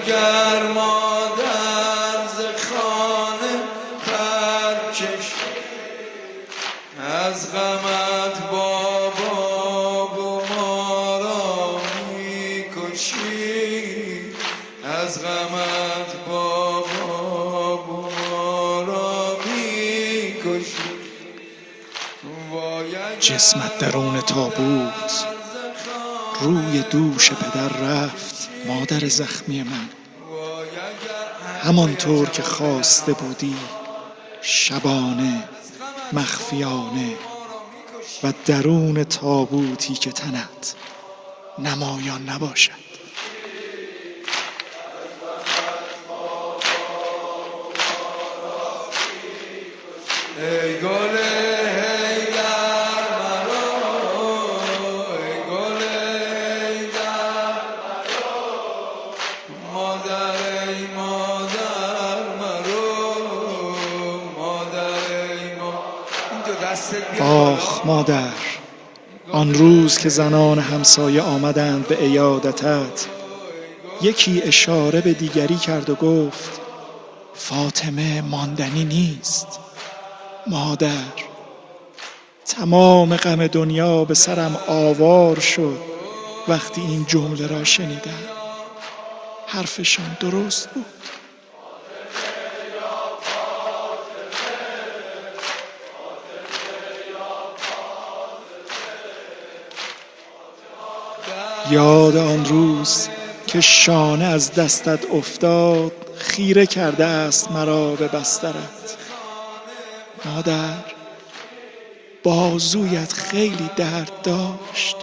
اگر مادر ز خانه پرکش از غمت بابا و ما را میکشی از غمت بابا و ما را میکشی جسمت درون تابوت روی دوش پدر رفت مادر زخمی من همانطور که خواسته بودی شبانه مخفیانه و درون تابوتی که تنت نمایان نباشد. ای گل حیدر مرا ای گل حیدر مادر ای مادر مرا مادر ای آخ مادر، آن روز که زنان همسایه آمدند به عیادتت یکی اشاره به دیگری کرد و گفت فاطمه ماندنی نیست. مادر، تمام غم دنیا به سرم آوار شد وقتی این جمله را شنیدم. حرفشان درست بود. یاد آن روز که شانه از دستت افتاد خیره کرده است مرا به بسترت. مادر، بازویت خیلی درد داشت.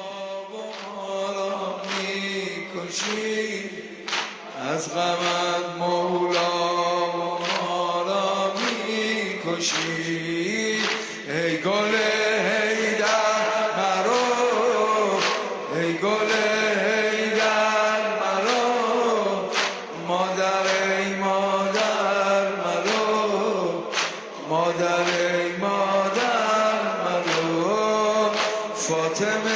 از غمت مولا ما را میکشی ای گل حیدر مرا ای گل حیدر مرا مادر ای مادر مرا مادر ای مادر مرا فاطمه